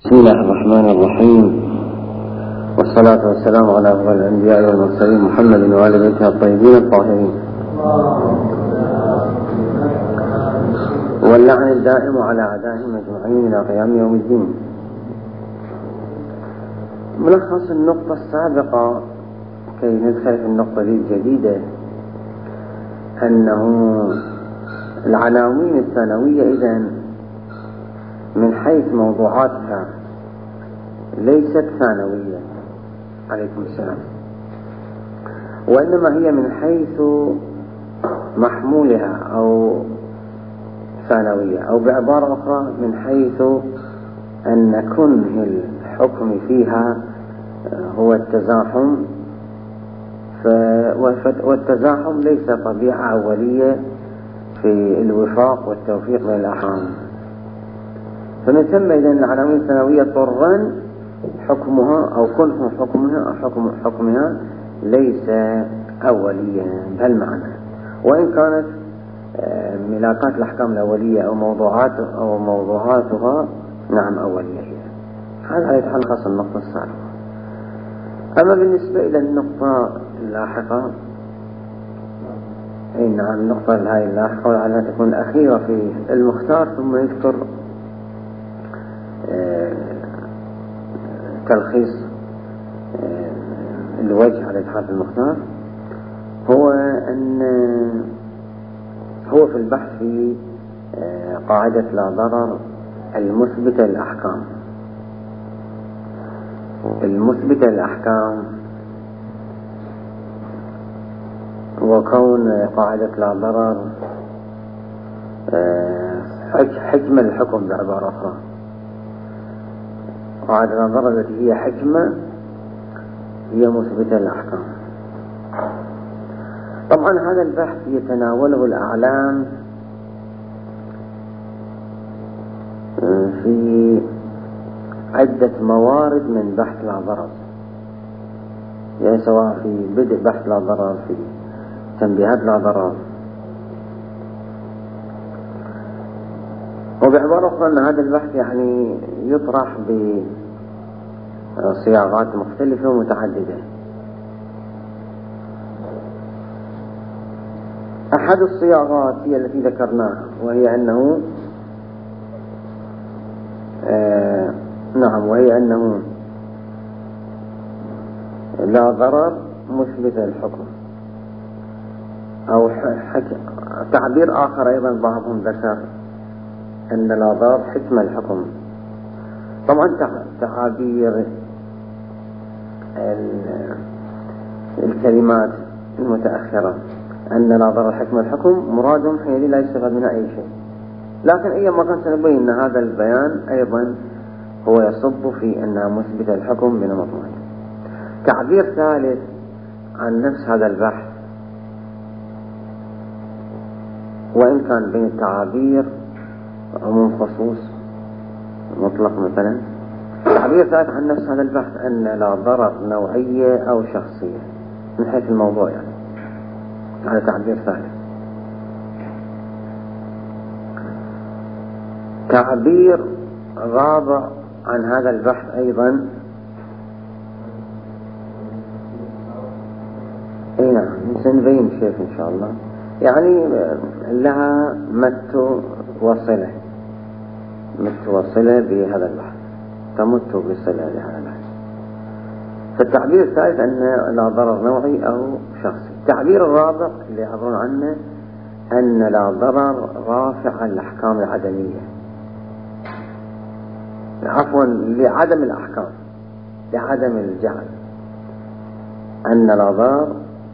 بسم الله الرحمن الرحيم، والصلاة والسلام على أفضل الأنبياء والمرسلين محمد وآل بيته الطيبين الطاهرين، واللعن الدائم على أعدائهم أجمعين إلى قيام يوم الدين. ملخص النقطة السابقة كي ندخل في النقطة الجديدة أنه العناوين الثانوية إذن من حيث موضوعاتها ليست ثانوية عليكم السلام، وإنما هي من حيث محمولها أو ثانوية، أو بعبارة أخرى من حيث أن كنه الحكم فيها هو التزاحم، والتزاحم ليس طبيعة أولية في الوفاق والتوفيق بين الأحكام، فمن ثم إذن العناوين الثانوية طرا حكمها أو كنه حكمها أو حكمها ليس أوليا بهالمعنى، وإن كانت ملاكات الأحكام الأولية أو موضوعاتها نعم أولية هي. هذا يتحلخص النقطة السابقة. أما بالنسبة إلى النقطة اللاحقة، أي نعم النقطة هاي اللاحقة ولعلها تكون الأخيرة في المختار، ثم يذكر تلخيص الوجه على إتحاد المختار، هو أن هو في البحث في قاعدة لا ضرر المثبتة للأحكام. المثبتة للأحكام وكون قاعدة لا ضرر حكمة الحكم بعبارة أخرى، قاعدة لا ضرر التي هي حكمة هي مثبتة للأحكام. طبعا هذا البحث يتناوله الأعلام في عدة موارد من بحث لا ضرر، يعني سواء في بدء بحث لا ضرر، في تنبيهات لا ضرر، وبعبارة أخرى أن هذا البحث يعني يطرح بصياغات مختلفة ومتعددة. أحد الصياغات هي التي ذكرناها، وهي أنه لا ضرر مثبت الحكم، أو تعبير آخر أيضا بعضهم ذكر أن لا ضرر حكم الحكم. طبعا تعابير الكلمات المتأخرة أن لا ضرر حكم الحكم مرادهم حينئذ لا يستفاد منها أي شيء، لكن أيما كان سنبين أن هذا البيان أيضا هو يصب في أنها مثبتة الحكم بنمط معين. تعبير ثالث عن نفس هذا البحث، وإن كان بين التعابير عموم خصوص مطلق مثلا، تعبير ثالث عن نفس هذا البحث أن لا ضرر نوعية أو شخصية من حيث الموضوع، يعني هذا تعبير ثالث. تعبير رابع عن هذا البحث أيضا، اي نعم سنبين شيء إن شاء الله، يعني لها مت وصلة بهذا البحث، تمت بصلة لهذا البحث. فالتعبير الثالث أن لا ضرر نوعي أو شخصي. التعبير الرابع اللي يعبرون عنه أن لا ضرر رافع الأحكام العدمية، عفوا لعدم الأحكام، لعدم الجعل، أن لا ضرر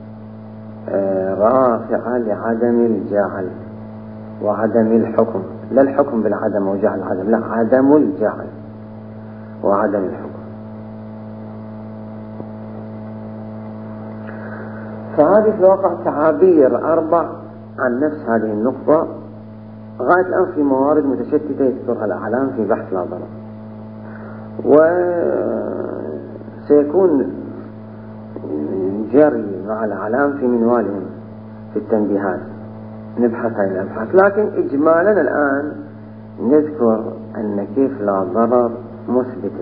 رافع لعدم الجعل وعدم الحكم، لا الحكم بالعدم وجعل العدم، لا عدم الجعل وعدم الحكم. فهذه في الواقع تعابير أربع عن نفس هذه النقطة، غاية الآن في موارد متشتتة يذكرها الأعلام في بحث لا ضرر، وسيكون جري مع الأعلام في منوالهم في التنبيهات نبحث هذه الأبحاث. لكن إجمالا الآن نذكر أن كيف لا ضرر مثبتة.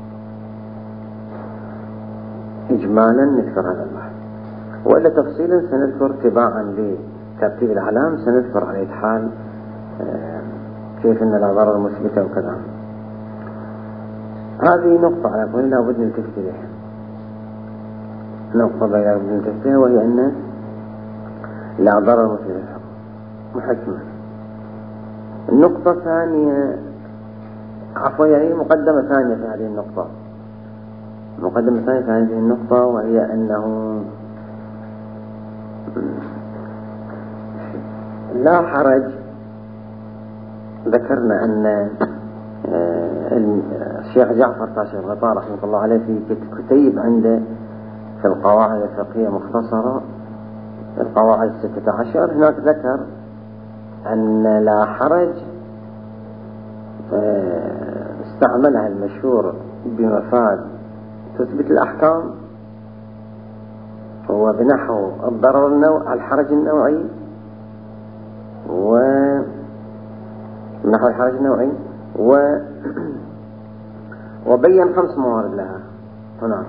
إجمالا نذكر هذا البحث، وإلا تفصيلا سنذكر تباعا لترتيب الأعلام، سنذكر على حال كيف أن لا ضرر مثبتة وكذا. هذه نقطة على كل لابد نلتفت إليها، نقطة لابد نلتفت إليها، وهي أن لا ضرر مثبتة محكمة. النقطة الثانية، عفوا يعني مقدمة ثانية في هذه النقطة، مقدمة ثانية في هذه النقطة، وهي أنه لا حرج. ذكرنا أن الشيخ جعفر كاشف الغطاء رحمه الله عليه في كتيب عنده في القواعد الفقهية مختصرة، القواعد 16، هناك ذكر أن لا حرج استعملها المشهور بمفاد تثبت الأحكام، هو بنحو الضرر الحرج النوعي، ونحو الحرج النوعي، وبين 5 موارد لها هنا.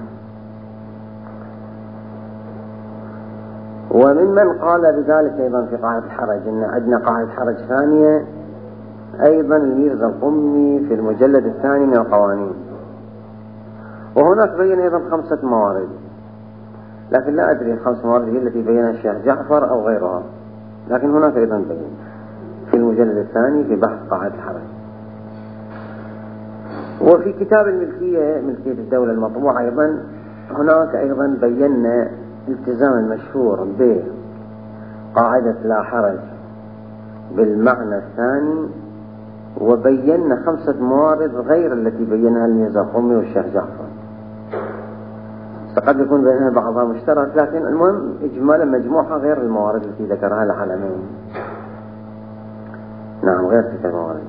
وممن قال بذلك أيضا في قاعدة الحرج، إن عندنا قاعدة حرج ثانية أيضا الميرزا القمي في المجلد الثاني من القوانين، وهناك بين أيضا 5 موارد، لكن لا أدري 5 موارد هي التي بينها الشيخ جعفر أو غيرها، لكن هناك أيضا بين في المجلد الثاني في بحث قاعدة الحرج. وفي كتاب الملكية، ملكية الدولة المطبوع أيضا، هناك أيضا بينا التزام المشهور بقاعدة لا حرج بالمعنى الثاني، وبينا 5 موارد غير التي بينها الميرزا القمي والشيخ جعفر. فقد يكون بينها بعضها مشترك، لكن المهم إجمالا مجموعها غير الموارد التي ذكرها العالمين. نعم، غير تلك الموارد.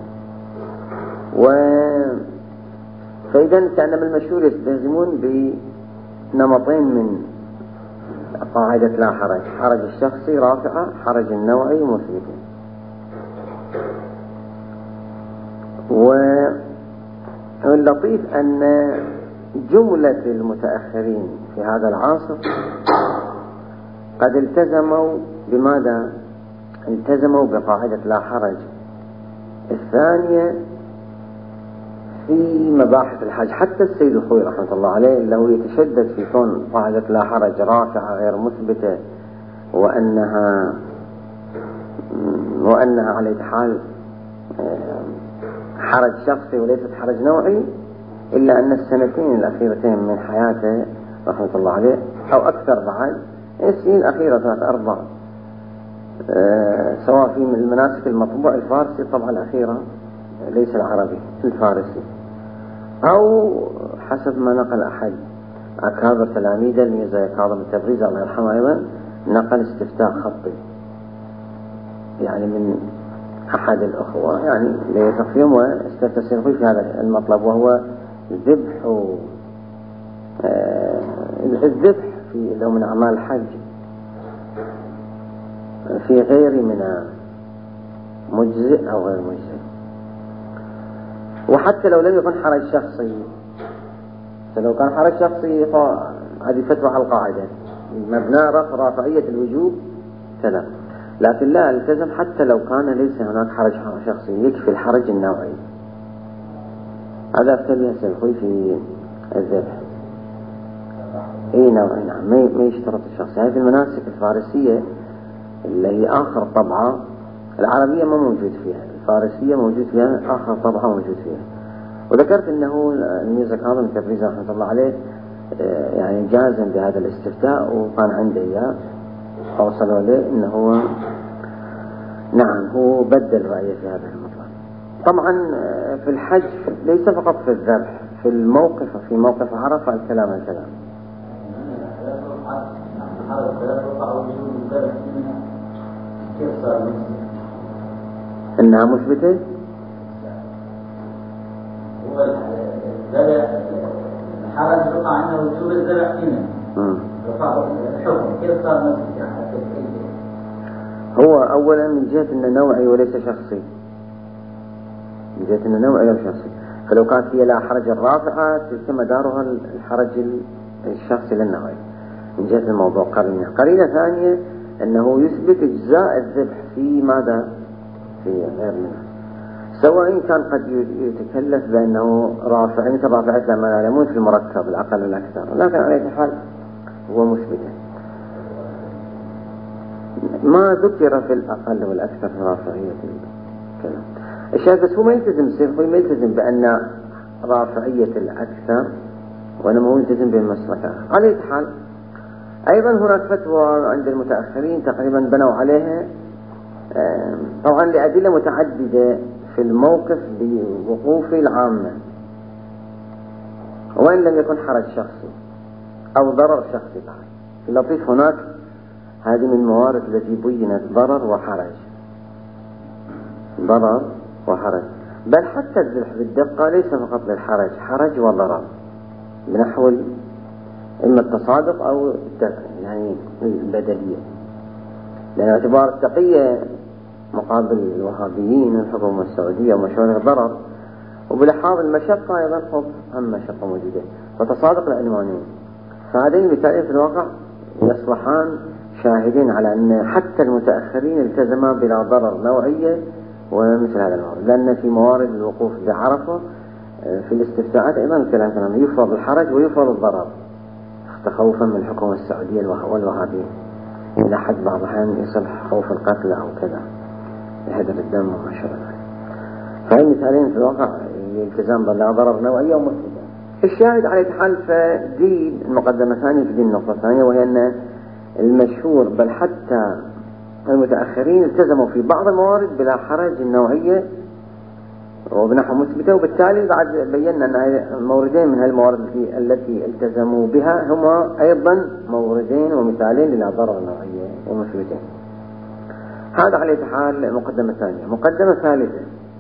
فإذا كان من المشهور يستلزمون بنمطين من قاعدة لا حرج: حرج الشخصي رافعة، حرج النوعي مثبتة. واللطيف أن جملة المتأخرين في هذا العصر قد التزموا بماذا؟ التزموا بقاعدة لا حرج الثانية في مباحث الحج. حتى السيد الخوي رحمة الله عليه له يتشدد في كون قاعدة لا حرج رافعة غير مثبتة، وأنها على حال حرج شخصي وليست حرج نوعي، إلا أن السنتين الأخيرتين من حياته رحمة الله عليه أو أكثر بعد، السنين الأخيرة 3-4 سواء في المناسك المطبوع الفارسي الطبعة الأخيرة ليس العربي الفارسي، أو حسب ما نقل أحد أكابر تلاميذه الميرزا كاظم التبريزي الله يرحمه أيضا، نقل استفتاء خطي يعني من أحد الأخوة يعني ليثق فيهم واستفسر في هذا المطلب، وهو الذبح في لو من أعمال الحج في غير من مجزئ أو غير مجزئ. وحتى لو لم يكن حرج شخصي، فلو كان حرج شخصي هذه فتوى على القاعدة مبنى رافعية الوجوب كذا، لكن لا التزم حتى لو كان ليس هناك حرج شخصي، يكفي الحرج النوعي. هذا افتليه سيخوي في الذبح اي نوعي، نعم، ما يشترط الشخصي. هذه المناسك الفارسية اللي هي آخر طبعة، العربية ما موجود فيها، الفارسية موجود فيها، آخر طبعة موجود فيها. وذكرت أنه الميرزا كاظم التبريزي رحمة الله عليه يعني جازم بهذا الاستفتاء، وكان عنده إياه فوصلوا له أنه هو نعم هو بدل رأيه في هذا المطلب. طبعا في الحج ليس فقط في الذبح، في موقف عرفة الكلام الكلام إنها مثبتة. هو الحرج يقع عنه وجوب الذبح هنا رفع الحكم كيف صار مثبت؟ هو أولا من جهة أنه نوعي وليس شخصي، من جهة أنه نوعي وليس شخصي، فلو كانت هي لا حرج الرافعة تلك مدارها الحرج الشخصي للنوعية من جهة الموضوع. قرينة ثانية أنه يثبت إجزاء الذبح في ماذا؟ في غير منها، سواء كان قد يتكلف بأنه رافع مثل رافعة ما يعلمون في المركب الأقل والأكثر، لكن على أي حال هو مثبته. ما ذكر في الأقل والأكثر في رافعية الكلام الشيخ، بس هو ما يلتزم السيخوي، ما يلتزم بأن رافعية الأكثر، وإنما هو يلتزم بالمسلكة. على أي حال أيضا هناك فتوى عند المتأخرين تقريبا بنوا عليها طبعا لأدلة متعددة في الموقف بوقوف العامة، وإن لم يكن حرج شخصي أو ضرر شخصي بعد. اللطيف هناك هذه من الموارد التي بينت ضرر وحرج، ضرر وحرج، بل حتى الذبح بالدقة ليس فقط للحرج، حرج وضرر بنحو إما التصادق أو يعني البدلية، لأن اعتبار التقية مقابل الوهابيين الحكومة السعودية ومشروع ضرر، وبلحاظ المشقة أيضا خوف هم مشقة موجودة، فتصادق العنوانين. فهذين مثالين في الواقع يصلحان شاهدين على أن حتى المتأخرين التزما بلا ضرر نوعية ومثل هذا الموارد، لأن في موارد الوقوف بعرفة في الاستفتاءات أيضا الكلام كلام يفرض الحرج ويفرض الضرر تخوفا من الحكومة السعودية والوهابيين، إلى حد بعض الأحيان يصلح خوف القتل أو كذا يهدر الدم وما شابه ذلك. فهي مثالين في الواقع الالتزام بلا ضرر نوعية ومثبتة. الشاهد على حال فدي المقدمة الثانية في دي النقطة الثانية، وهي أن المشهور بل حتى المتأخرين التزموا في بعض الموارد بلا حرج النوعية وبنحو مثبتة، وبالتالي بعد بينا أن موردين من هالموارد التي التزموا بها هما أيضا موردين ومثالين للا ضرر نوعية ومثبتين. هذا على حال مقدمة ثانية. مقدمة ثالثة،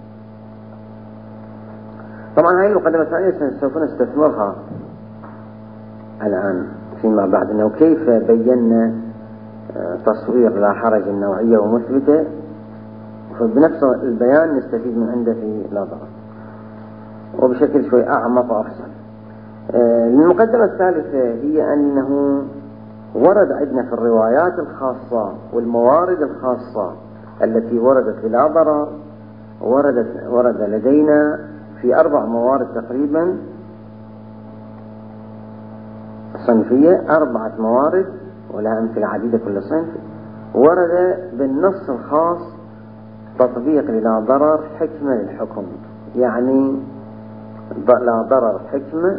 طبعا هاي المقدمة الثانية سوف نستثمرها الآن فيما بعد، أنه كيف بينا تصوير لا حرج النوعية ومثبتة، فبنفس البيان نستفيد من عنده في لا ضرر وبشكل شوي أعمق وأفصل. المقدمة الثالثة هي أنه ورد عندنا في الروايات الخاصة والموارد الخاصة التي وردت بلا ضرر ورد لدينا في 4 موارد تقريبا صنفية، 4 موارد ولها أمثلة عديدة كل صنف، ورد بالنص الخاص تطبيق لا ضرر حكمة للحكم، يعني لا ضرر حكمة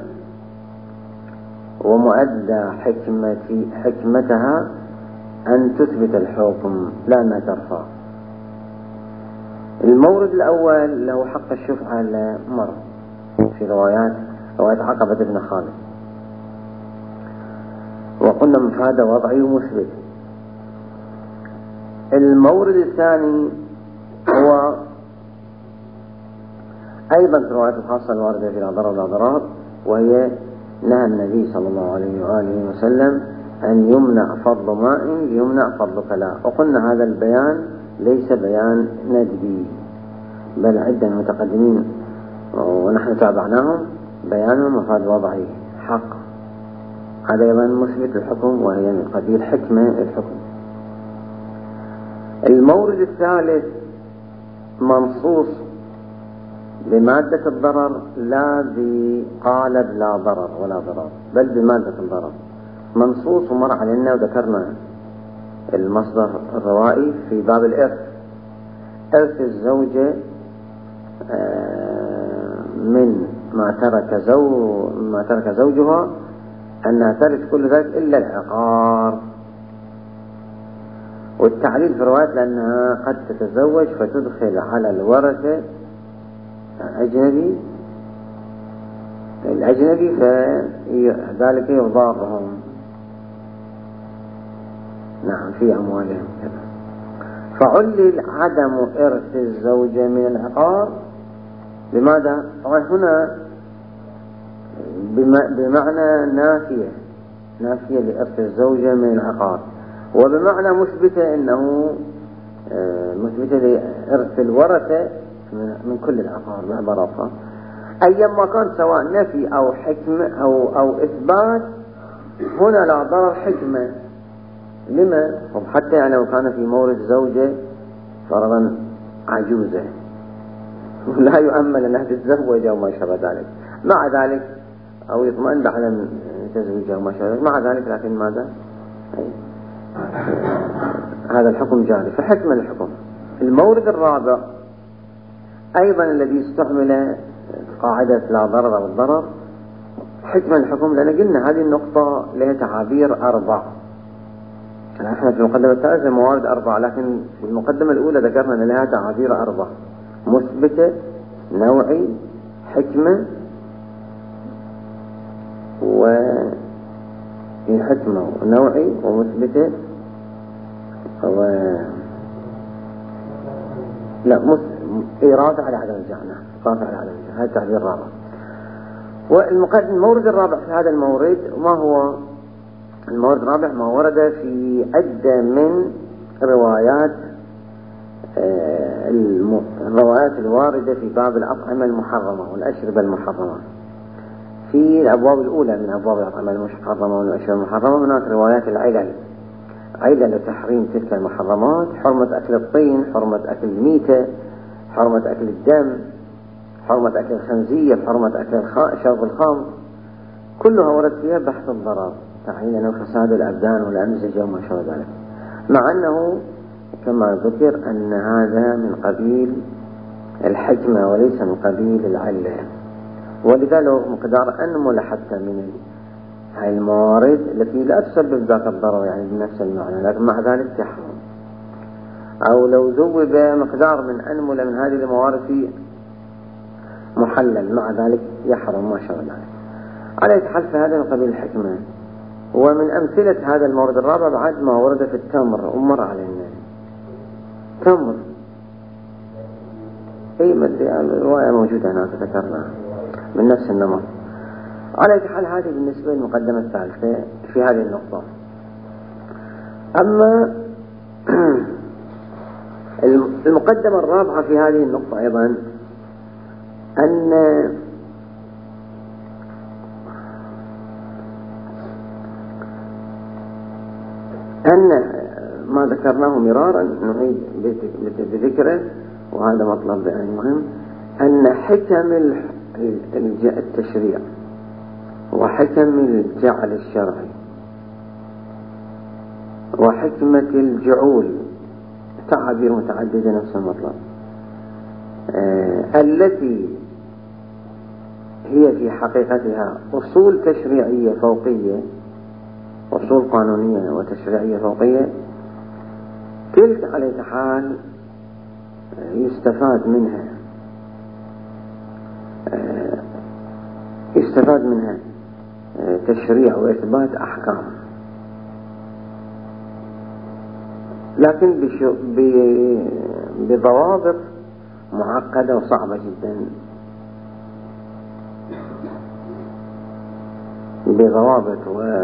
ومؤدى حكمتها أن تثبت الحكم لا أنها ترفع. المورد الأول له حق الشفعة لمر في رواية عقبة بن خالد، وقلنا مفاد وضعي ومثبت. المورد الثاني هو أيضا في الروايات الخاصة الواردة في لا ضرر لا ضرار، وهي نهى النبي صلى الله عليه وآله وسلم أن يمنع فضل ماء يمنع فضل كلاء، وقلنا هذا البيان ليس بيان ندبي، بل عدة المتقدمين ونحن تابعناهم بيانهم مفاد وضعي حق، هذا أيضا مثبت الحكم وهي من قبيل حكمة الحكم. المورد الثالث منصوص بمادة الضرر لا بقالب لا ضرر ولا ضرر، بل بمادة الضرر منصوص ومر علينا وذكرنا المصدر الروائي في باب الإرث. إرث الزوجة من ما ترك زوجها أنها ترث كل ذلك إلا العقار، والتعليل في الروايات لأنها قد تتزوج فتدخل على الورثة الأجنبي فذلك يضارهم نعم في أموالهم كذا. فعلل عدم إرث الزوجة من العقار بماذا؟ طبعا هنا بمعنى نافية لإرث الزوجة من العقار، وبمعنى مثبتة أنه مثبتة لإرث الورثة من كل العقار بعباراتها. أيما كان سواء نفي أو حكمة أو إثبات، هنا لا ضرر حكمة. لما؟ حتى يعني لو كان في مورد زوجة فرضا عجوزة لا يؤمن أنها تتزوج أو ما شابه ذلك، مع ذلك أو يطمئن بعد أن تزوج أو ما شابه ذلك، مع ذلك لكن ماذا؟ هذا الحكم جاري، فحكم الحكم. المورد الرابع أيضا الذي استعمل قاعدة لا ضرر أو الضرر حكم الحكم، لأن قلنا هذه النقطة لها تعابير 4. احنا في المقدمة الثالثة موارد 4، لكن في المقدمة الأولى ذكرنا أن لها تعابير 4: مثبتة، نوعي، حكمة، حكمة ونوعي ومثبتة رافع على عدم الجهنة، رافع على عدم الجهنة، هذا التعبير الرابع. والمورد الرابع في هذا المورد ما هو؟ المورد الرابع ما ورد في عدة من الروايات الواردة في باب الأطعمة المحرمة والأشربة المحرمة. في الأبواب الأولى من أبواب الأطعمة المحرمة والأشربة المحرمة هناك روايات علل تحريم تلك المحرمات: حرمة أكل الطين، حرمة أكل الميتة، حرمة أكل الدم، حرمة أكل الخنزير، حرمة أكل شرب الخمر، كلها ورد فيها بحث الضرر، تعيين فساد الأبدان والأمزجة وما شابه ذلك، مع أنه كما ذكر أن هذا من قبيل الحكمة وليس من قبيل العلة، ولذلك مقدار أنمل حتى من هاي الموارد التي لا تسبب ذاك الضرر يعني بنفس المعنى، لكن مع ذلك تحرم. أو لو ذوب مقدار من أنمل من هذه الموارد في محلل، مع ذلك يحرم ما شاء الله. على يتحل هذا من قبيل الحكمة. ومن أمثلة هذا المورد الرابع بعد ما ورد في التمر، ومر علينا تمر، الرواية موجودة هناك ذكرناها من نفس النمط. على يتحل هذه بالنسبة للمقدمة الثالثة في هذه النقطة. أما المقدمة الرابعة في هذه النقطة أيضا أن ما ذكرناه مرارا نعيد بذكره، وهذا مطلب يعني مهم، أن حكم التشريع وحكم الجعل الشرعي وحكمة الجعول تعابير متعددة نفس المطلب، التي هي في حقيقتها أصول تشريعية فوقية، أصول قانونية وتشريعية فوقية، تلك على حال يستفاد منها تشريع وإثبات أحكام، لكن بضوابط معقدة وصعبة جدا، بضوابط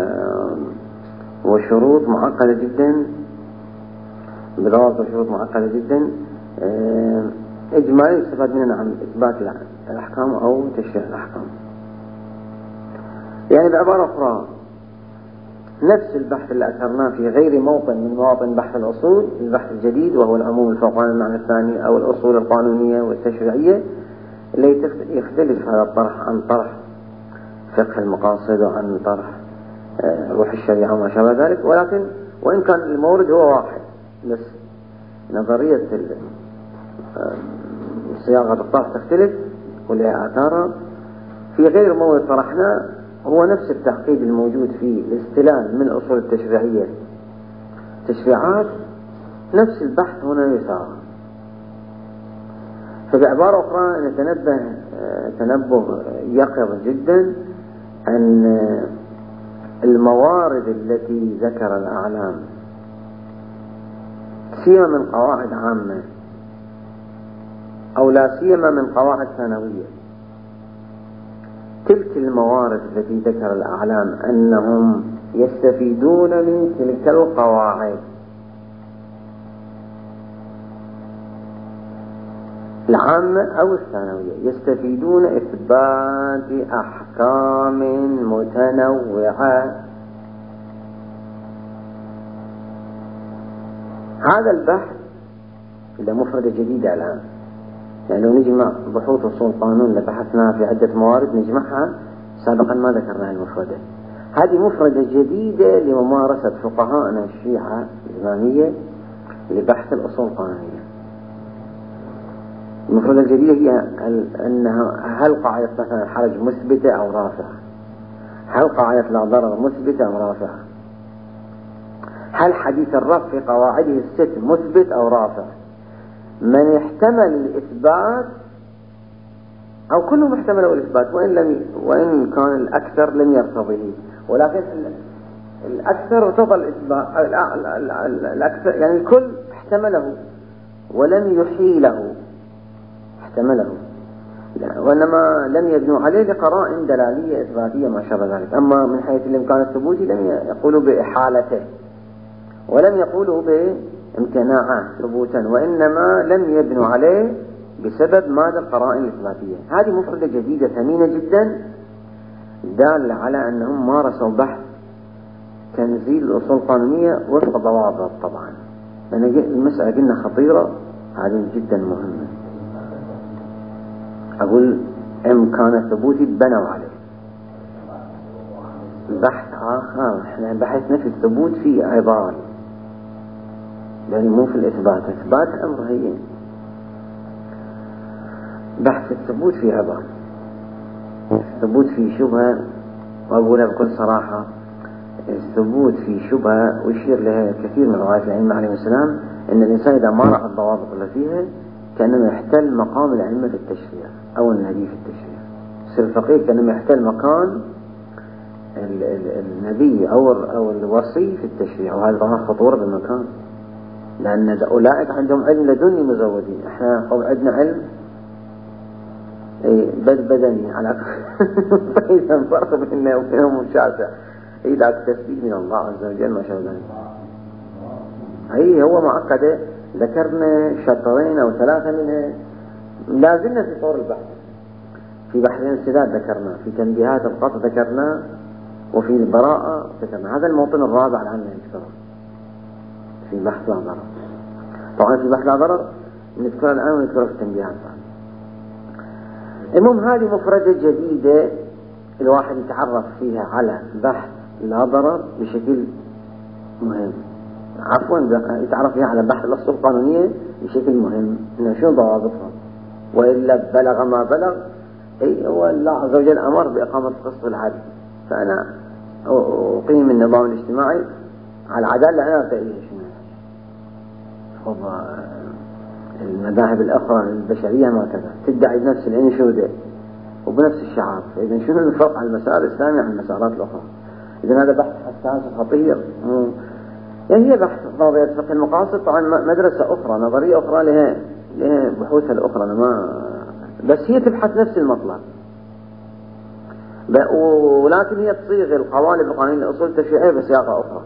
وشروط معقدة جدا، بضوابط وشروط معقدة جدا. إجمالي يستفاد منها عن إثبات الأحكام أو تشريع الأحكام. يعني بعبارة أخرى، نفس البحث اللي أثرناه في غير موطن من مواطن بحث الأصول، البحث الجديد وهو العموم الفوقاني المعنى الثاني، أو الأصول القانونية والتشريعية، اللي يختلف هذا الطرح عن طرح فقه المقاصد وعن طرح روح الشريعة وما شابه ذلك، ولكن وإن كان المورد هو واحد، بس نظرية صياغة الطرح تختلف ولها آثارها. في غير مورد طرحنا هو نفس التعقيد الموجود في الاستلام من الأصول التشريعية تشريعات، نفس البحث هنا يسار. فبعبارة أخرى نتنبه تنبه يقظ جدا أن الموارد التي ذكر الأعلام سيما من قواعد عامة أو لا سيما من قواعد ثانوية، تلك الموارد التي ذكر الأعلام أنهم يستفيدون من تلك القواعد العامة أو الثانوية يستفيدون إثبات أحكام متنوعة. هذا البحث إذا مفردة جديدة الآن، يعني لو نجمع بحوث أصول قانون اللي بحثناها في عدة موارد نجمعها، سابقا ما ذكرنا المفردة، هذه مفردة جديدة لممارسة فقهاءنا الشيعة الإمامية لبحث الأصول القانونية. المفردة الجديدة هي أنها هل قاعدة مثلا الحرج مثبتة أو رافعة؟ هل قاعدة لا ضرر مثبتة أو رافعة؟ هل حديث الرفع في قواعده الست مثبت أو رافع؟ من احتمل الإثبات أو كله محتمل الإثبات وإن كان الأكثر لم يرتضيه، ولكن الأكثر ارتضى الإثبات، الأكثر يعني الكل احتمله ولم يحيله، احتمله وإنما لم يبنوا عليه لقرائن دلالية إثباتية ما شابه ذلك. أما من حيث الإمكان الثبوتي لم يقولوا بإحالته ولم يقولوا بامتناعه ثبوتا، وإنما لم يبنوا عليه بسبب ماذا؟ القرائن الإثباتية. هذه مفردة جديدة ثمينة جدا دالة على أنهم مارسوا بحث تنزيل الأصول القانونية وفق ضوابط. طبعا لأن المسألة قلنا خطيرة، هذه جدا مهمة. أقول إمكان الثبوتي بنوا عليه بحث آخر. احنا بحثنا في الثبوت في عبارة، يعني مو في الإثبات. إثبات أمر هين، بحث الثبوت في عبارة، الثبوت في شبهة. وأقولها بكل صراحة، الثبوت في شبهة ويشير لها كثير من روايات الأئمة عليهم السلام أن الإنسان إذا ما رأى الضوابط اللي فيها كأنما يحتل مقام الأئمة في التشريع أو النبي في التشريع. يصير الفقيه كأنما يحتل مكان النبي أو الوصي في التشريع، وهذا طبعا خطورة بالمكان، لأن أولئك عندهم علم لدني مزودين، احنا عندنا علم بدني على فإذا فرق بيننا وبينهم شاسع. إذا التسبيح من الله عز وجل ما شاء الله. هو معقدة، ذكرنا شطرين أو ثلاثة منها، لازلنا في طور البحث. في بحثين السداد ذكرنا، في تنبيهات القطع ذكرنا، وفي البراءة ذكرنا. هذا الموطن الرابع الآن نذكره في بحث لا ضرر. طبعا في بحث لا ضرر نذكره الآن ونذكره في التنبيهات. المهم هذه مفردة جديدة الواحد يتعرف فيها على بحث لا ضرر بشكل مهم. عفوا يتعرف فيها على بحث الأصول القانونية بشكل مهم، إنه شو ضوابطها، وإلا بلغ ما بلغ. هو الله عز وجل أمر بإقامة قسط العدل، فأنا أقيم النظام الاجتماعي على العدالة. أنا أرتئيه شنو المذاهب الأخرى البشرية ما كذا تدعي بنفس الأنشودة وبنفس الشعار. إذن شنو الفرق على المسار الإسلامي عن المسارات الأخرى؟ إذن هذا بحث حساس خطير. يعني هي بحث نظرية فقه المقاصد طبعا مدرسة أخرى، نظرية أخرى لها بحوثها الأخرى. بس هي تبحث نفس المطلب، ولكن هي تصيغ القوالب القانونية الأصول التشريعية بصياغة أخرى.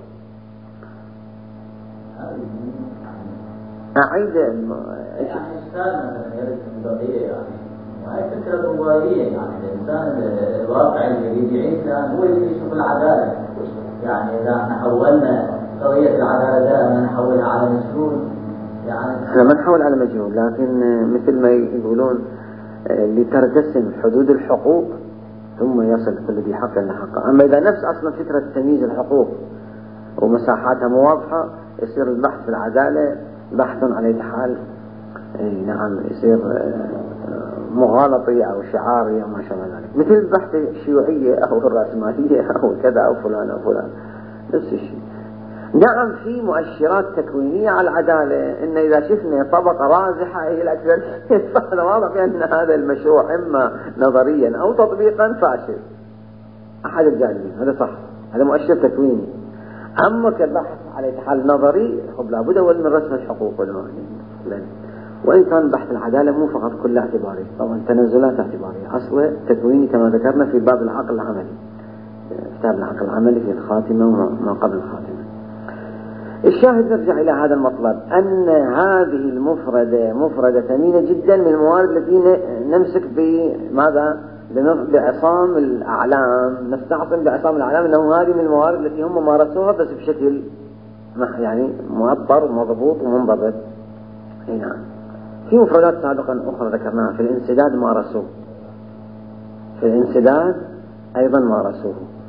أعيد يعني الإنسان مثلا يرد النظرية، يعني وهي فكرة رواية، يعني الإنسان الواقع اللي يريد يعيش الآن هو اللي يشوف العدالة. يعني إذا احنا حولنا قضية العدالة دائما نحولها على مجهول، يعني احنا ما نحول على مجهول، لكن مثل ما يقولون لترتسم حدود الحقوق ثم يصل كل ذي حق إلى حقه. أما إذا نفس أصلا فكرة تمييز الحقوق ومساحاتها مو واضحة، يصير البحث في العدالة بحث على الحال نعم يصير مغالطي أو شعاري أو ما شابه ذلك، مثل البحث الشيوعية أو الرأسمالية أو كذا أو فلان أو فلان، نفس الشيء. نعم في مؤشرات تكوينية على العدالة، إن إذا شفنا طبقة رازحة هي الأكثر، فهذا واضح بأن هذا المشروع إما نظريا أو تطبيقا فاشل، أحد الجانبين. هذا صح، هذا مؤشر تكويني. أما كالبحث على حال نظري لابد أول من رسم الحقوق وإن كان بحث العدالة مو فقط كل اعتباري، طبعا تنزلات اعتبارية أصله تكويني كما ذكرنا في باب العقل العملي، كتاب العقل العملي في الخاتمة وما قبل الخاتمة. الشاهد نرجع إلى هذا المطلب، أن هذه المفردة مفردة ثمينة جدا من الموارد التي نمسك بماذا؟ بعصام الأعلام، نستعصم بعصام الأعلام، أنه هذه من الموارد التي هم مارسوها بس بشكل يعني مؤطر ومضبوط ومنضبط. نعم. في مفردات سابقا أخرى ذكرناها، في الانسداد مارسوه، في الانسداد أيضا مارسوه،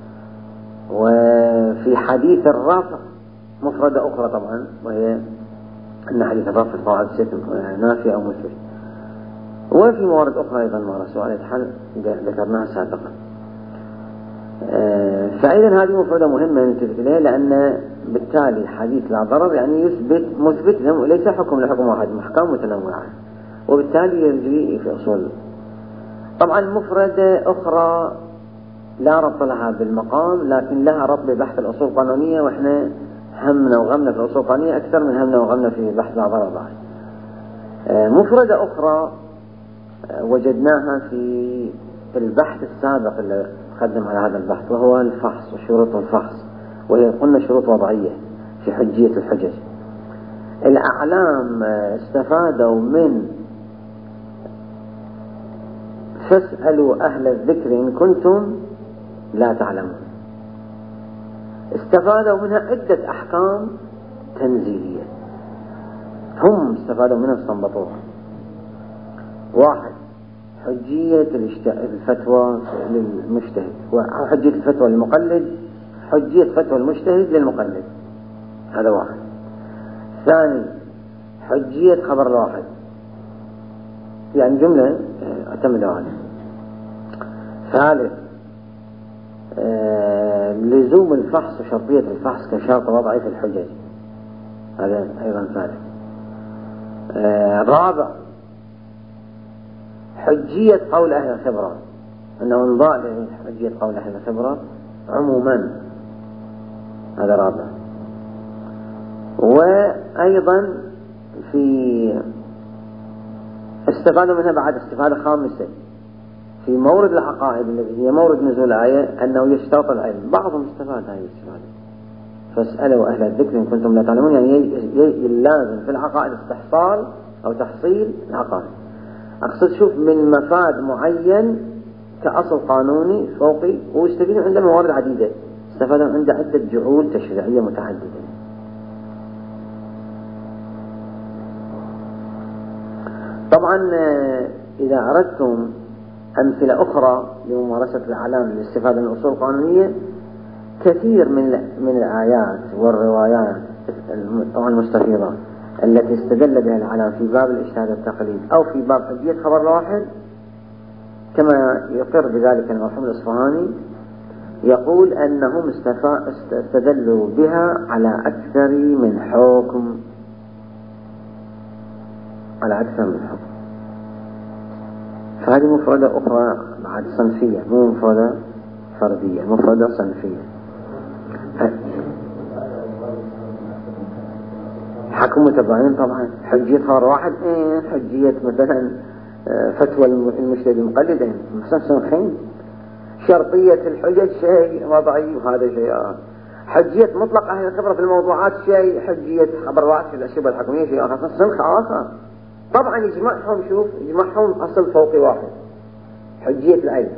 وفي حديث الرفع مفردة أخرى طبعا، وهي أن حديث الرفع طبعا نافي أو مثبت، وفي موارد أخرى أيضا مارسوه على الحال ذكرناها سابقا. فإذا هذه مفردة مهمة ننتبه إليها، لأن بالتالي حديث لا ضرر يعني مثبت ليس حكم لحكم واحد، أحكام متنوعة، وبالتالي يجري في أصول. طبعا مفردة أخرى لا ربط لها بالمقام، لكن لها ربط ببحث الأصول القانونية، وإحنا همنا وغمنا في الأصول القانونية أكثر من همنا وغمنا في بحث لا ضرر. مفردة أخرى وجدناها في البحث السابق اللي قدم على هذا البحث، وهو الفحص وشروط الفحص، وهي قلنا شروط وضعية في حجية الحجج. الأعلام استفادوا من فاسألوا أهل الذكر إن كنتم لا تعلمون، استفادوا منها عدة أحكام تنزيلية، هم استفادوا منها استنبطوها. واحد، حجية الفتوى للمجتهد، وحجية الفتوى للمقلد، حجية فتوى المجتهد للمقلد، هذا واحد. ثاني، حجية خبر الواحد، يعني جملة اعتمدوا عليها. ثالث، لزوم الفحص وشرطية الفحص كشرط وضعي في الحجج، هذا أيضا ثالث. رابع، حجية قول أهل الخبرة، أنه انضاء حجية قول أهل الخبرة عموما، هذا رابع. وأيضا في استفادوا منها بعد استفادة خامسة في مورد العقائد الذي هي مورد نزول الآية، أنه يشترط العلم. بعضهم استفاد هذه الاستفادة، فاسألوا أهل الذكر إن كنتم لا تعلمون، يعني اللازم في العقائد استحصال أو تحصيل العقائد. أقصد شوف من مفاد معين كأصل قانوني فوقي، ويستفيدون عنده موارد عديدة، استفادوا عنده عدة جعول تشريعية متعددة. طبعا إذا أردتم أمثلة أخرى لممارسة الأعلام للاستفادة من الأصول القانونية، كثير من الآيات والروايات المستفيضة التي استدل بها الأعلام في باب الاجتهاد والتقليد أو في باب حجية خبر الواحد، كما يقر بذلك المرحوم الإصفهاني، يقول أنهم استدلوا بها على أكثر من حكم، على أكثر من حكم. فهذه مفردة أخرى بعد صنفية، مو مفردة فردية، مفردة صنفية. حكم متباين طبعا، حجية خبر واحد حجية مثلا فتوى المجتهد المقلد مثلا صنفين. شرطية الحجج شيء وضعي وهذا شيء حجية مطلق أهل الخبرة في الموضوعات شيء، حجية خبر واحد في الأشياء الحكمية شيء آخر، صنف آخر. طبعا يجمعهم، شوف يجمعهم أصل فوقي واحد، حجية العلم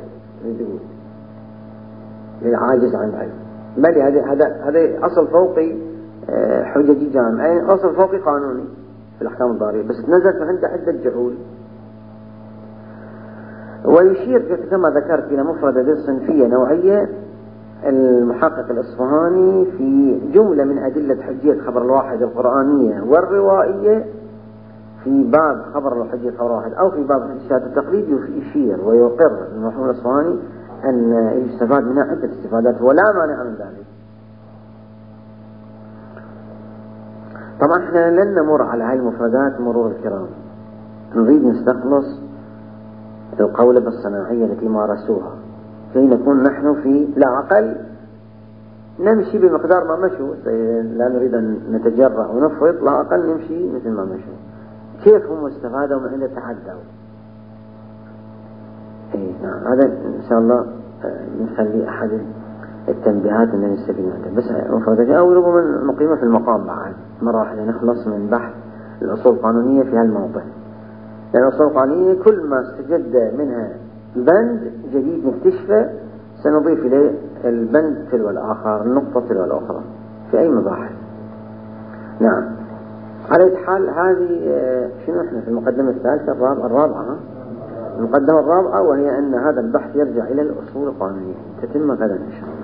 للعاجز عن العلم، بل هذا أصل فوقي حججي جامع، أي أصل فوقي قانوني في الأحكام الضارية، بس تنزلت عنده عدة جعول. ويشير كما ذكرت إلى مفردة صنفية نوعية المحقق الإصفهاني في جملة من أدلة حجية خبر الواحد القرآنية والروائية في باب خبر الحجية خبر الواحد أو في باب الاجتهاد التقليد، يشير ويقر المرحوم الإصفهاني أن يستفاد منها عدة استفادات ولا مانع من ذلك. طبعا احنا لن نمر على هذه المفردات مرور الكرام، نريد نستخلص القولة الصناعية التي مارسوها كي نكون نحن في لا أقل نمشي بمقدار ما مشوا، لا نريد أن نتجرأ ونفرط، لا أقل نمشي مثل ما مشوا. كيف هم استفادوا من عند تعدوا؟ نعم، هذا إن شاء الله نخلي أحد التنبيهات اللي نستفيد منها، بس مفردة أو ربما نقيمة في المقام بعد مراحل نخلص من بحث الأصول القانونية في هالموضع، لأن الأصول القانونية كل ما استجد منها بند جديد نكتشفه سنضيف إليه البند تلو الآخر، النقطة تلو الأخرى في أي مباحث. نعم، على حال هذه شنو احنا في المقدمة الثالثة الرابعة المقدمة الرابعة، وهي أن هذا البحث يرجع إلى الأصول القانونية، تتم غدا إن شاء الله.